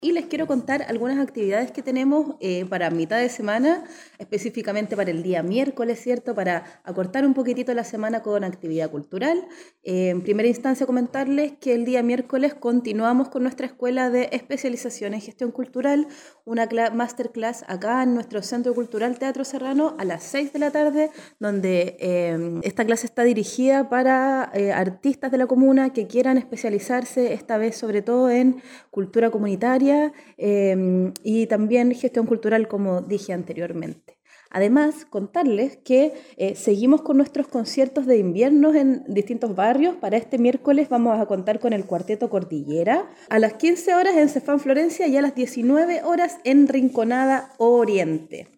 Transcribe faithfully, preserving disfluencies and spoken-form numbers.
Y les quiero contar algunas actividades que tenemos eh, para mitad de semana, específicamente para el día miércoles, ¿cierto? Para acortar un poquitito la semana con actividad cultural. Eh, en primera instancia, comentarles que el día miércoles continuamos con nuestra escuela de especialización en gestión cultural, una masterclass acá en nuestro Centro Cultural Teatro Serrano a las seis de la tarde, donde eh, esta clase está dirigida para eh, artistas de la comuna que quieran especializarse, esta vez sobre todo en cultura comunitaria, Eh, y también gestión cultural, como dije anteriormente. Además, contarles que eh, seguimos con nuestros conciertos de invierno en distintos barrios. Para este miércoles vamos a contar con el Cuarteto Cordillera a las quince horas en Cefán Florencia y a las diecinueve horas en Rinconada Oriente.